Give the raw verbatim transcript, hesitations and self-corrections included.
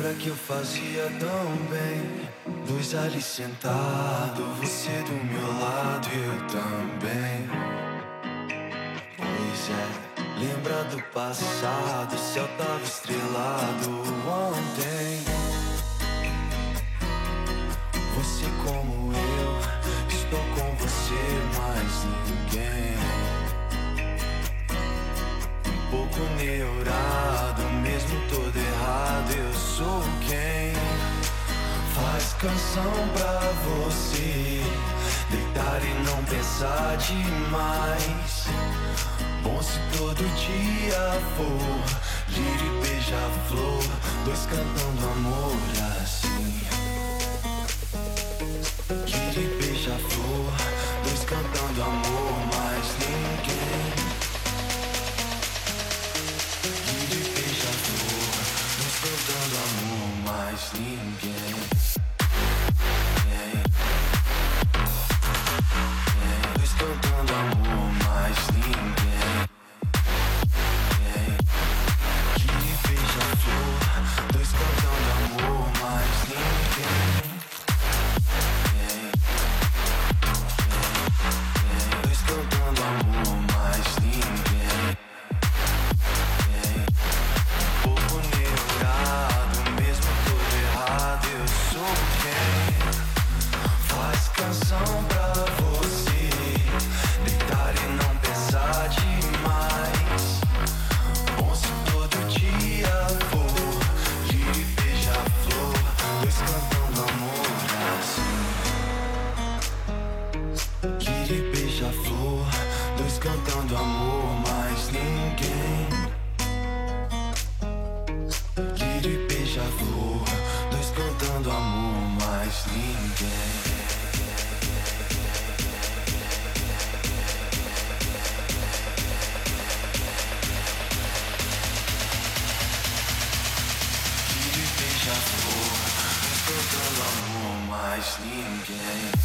Lembra que eu fazia tão bem? Dois ali sentado, você do meu lado e eu também. Pois é, lembra do passado, o céu tava estrelado ontem. Você como eu, estou com você, mais ninguém. Um pouco neurado, mesmo todo errado, eu sou quem faz canção pra você deitar e não pensar demais. Bom se todo dia for lírio e beija-flor, dois cantando amor assim. Lírio e beija-flor, dois cantando amor, mais ninguém. Lírio e beija-flor, dois cantando amor, mais ninguém. Dois cantando amor, mais ninguém. Lírio e beija-flor, dois cantando amor, mais ninguém. Dois cantando amor, mais ninguém. Um pouco neurado, mesmo todo errado, eu sou quem faz canção pra você deitar e não pensar demais. Bom se todo dia for lírio e beija-flor, dois cantando amor assim. Lírio e beija-flor, dois cantando amor, mais ninguém. Lírio e beija-flor, dois cantando amor, mais ninguém. Lírio e beija-flor, dois cantando amor, mais ninguém.